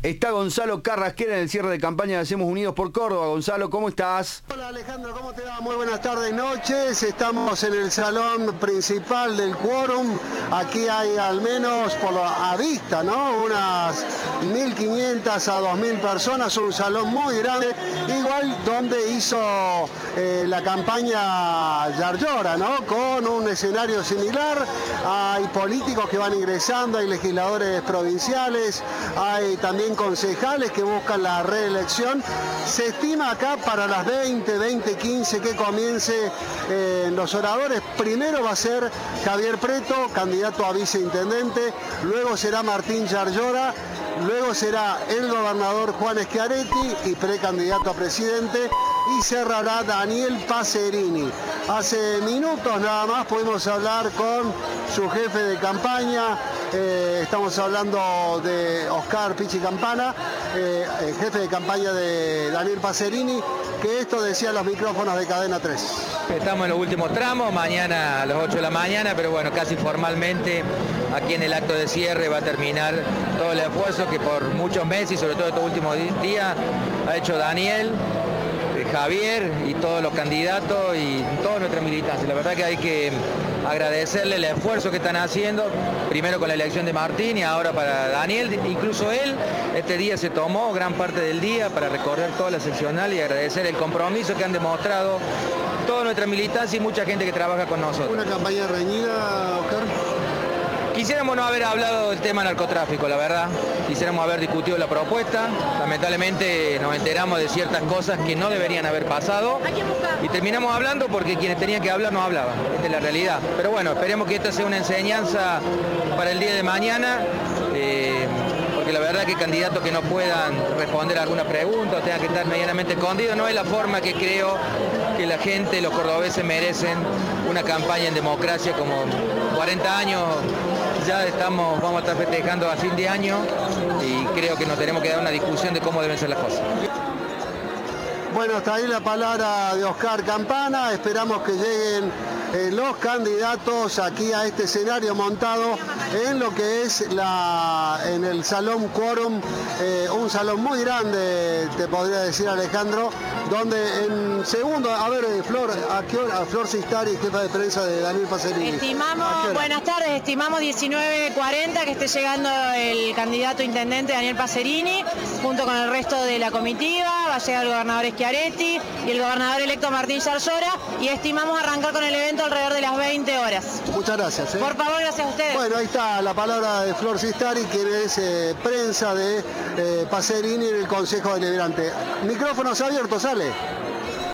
Está Gonzalo Carrasquera en el cierre de campaña de Hacemos Unidos por Córdoba. Gonzalo, ¿cómo estás? Hola Alejandro, ¿cómo te va? Muy buenas tardes, noches. Estamos en el salón principal del quórum. Aquí hay al menos, a vista, ¿no? Unas 1.500 a 2.000 personas. Un salón muy grande, igual donde hizo la campaña Yarlora, ¿no? Con un escenario similar. Hay políticos que van ingresando, hay legisladores provinciales, hay también concejales que buscan la reelección. Se estima acá para las 20:15 que comience los oradores. Primero va a ser Javier Preto, candidato a viceintendente, luego será Martín Yarlora, luego será el gobernador Juan Schiaretti y precandidato a presidente, y cerrará Daniel Pacerini. Hace minutos nada más pudimos hablar con su jefe de campaña, estamos hablando de Oscar Pichi Campana, jefe de campaña de Daniel Pacerini, que esto decía los micrófonos de Cadena 3. Estamos en los últimos tramos, mañana a las 8 de la mañana, pero bueno, casi formalmente aquí en el acto de cierre va a terminar todo el esfuerzo que por muchos meses y sobre todo estos últimos días ha hecho Daniel, Javier y todos los candidatos y todos nuestros militantes. La verdad que hay que agradecerle el esfuerzo que están haciendo, primero con la elección de Martín y ahora para Daniel. Incluso él este día se tomó gran parte del día para recorrer toda la seccional y agradecer el compromiso que han demostrado toda nuestra militancia y mucha gente que trabaja con nosotros. ¿Una campaña reñida, Oscar? Quisiéramos no haber hablado del tema narcotráfico, la verdad. Quisiéramos haber discutido la propuesta. Lamentablemente nos enteramos de ciertas cosas que no deberían haber pasado. Y terminamos hablando porque quienes tenían que hablar no hablaban. Esta es la realidad. Pero bueno, esperemos que esta sea una enseñanza para el día de mañana. Porque la verdad que candidatos que no puedan responder a alguna pregunta o tengan que estar medianamente escondidos no es la forma que creo que la gente, los cordobeses merecen una campaña en democracia. Como 40 años ya vamos a estar festejando a fin de año y creo que nos tenemos que dar una discusión de cómo deben ser las cosas. Bueno, hasta ahí la palabra de Oscar Campana. Esperamos que lleguen los candidatos aquí a este escenario montado en lo que es en el Salón Quórum, un salón muy grande, te podría decir, Alejandro, donde en segundo, a ver, Flor, ¿a qué hora? Flor Sistari, jefa de prensa de Daniel Pacerini. Buenas tardes, estimamos 19:40 que esté llegando el candidato intendente Daniel Pacerini, junto con el resto de la comitiva. Va a llegar el gobernador Schiaretti y el gobernador electo Martín Yarlora, y estimamos arrancar con el evento alrededor de las 20 horas. Muchas gracias. Por favor, gracias a ustedes. Bueno, ahí está la palabra de Flor Sistari, quien es prensa de Pacerini en el Consejo Deliberante. Micrófonos abiertos, sale.